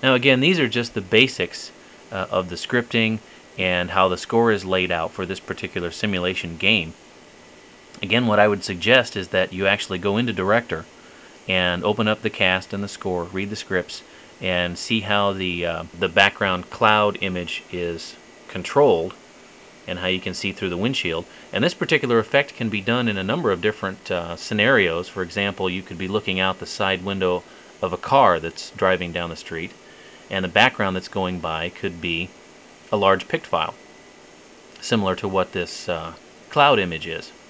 Now again, these are just the basics of the scripting and how the score is laid out for this particular simulation game. Again, what I would suggest is that you actually go into Director and open up the cast and the score, read the scripts, and see how the background cloud image is controlled and how you can see through the windshield. And this particular effect can be done in a number of different scenarios. For example, you could be looking out the side window of a car that's driving down the street, and the background that's going by could be a large PICT file, similar to what this cloud image is.